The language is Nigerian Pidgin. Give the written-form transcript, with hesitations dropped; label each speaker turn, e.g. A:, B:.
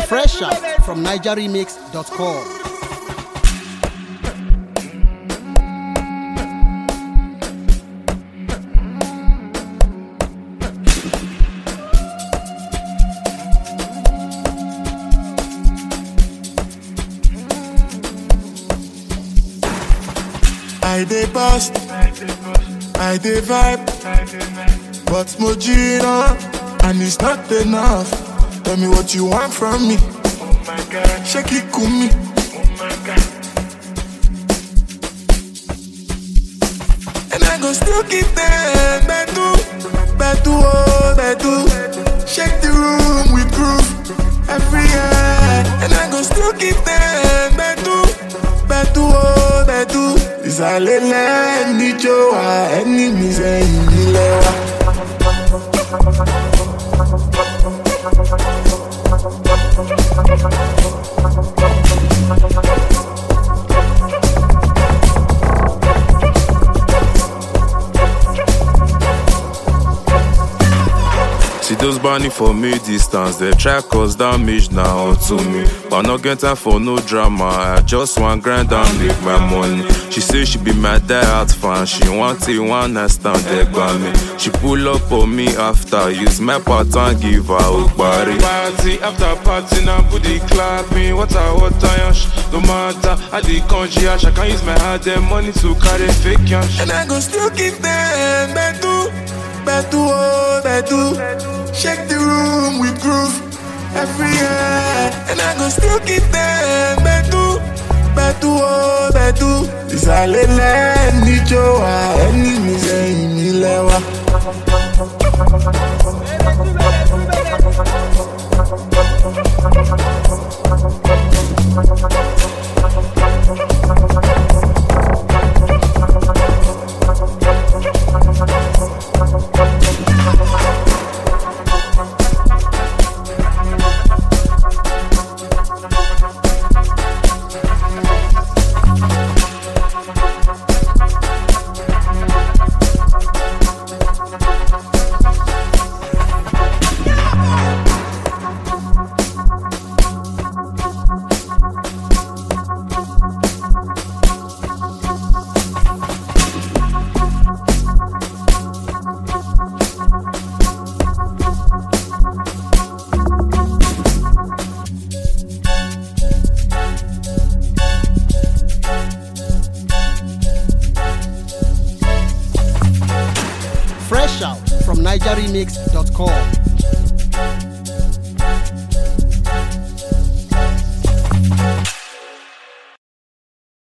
A: Fresh out from NigerRemix.com.
B: I dey bust, I dey vibe, but Mojina, and it's not enough. Tell me what you want from me.
C: Oh my God,
B: Shake it, kumi.
C: oh my God.
B: And I go still keep them bedu, bedu, oh bedu. Shake the room with groove every year. And I go still keep them bedu, bedu, oh bedu. Isalele nijo wa enemies eyilewa.
D: See those burning for me distance, they try cause damage now to me. But not get time for no drama, I just want grind and make my money. She say she be my die-hard fan, she want it one night stand, they got me. She pull up on me after, use my pattern, give her a body.
C: Party after party, now booty clapping. What yash, no matter how the country yash, I can use my hard money to carry fake yash.
B: And I go still keep them bedu, bedu, oh bedu. Shake the room with groove every year. And I go still keep them bedu, bedu, oh bedu. Isalele nijo wa enemies eyilewa.
A: Fresh out from NigerRemix.com.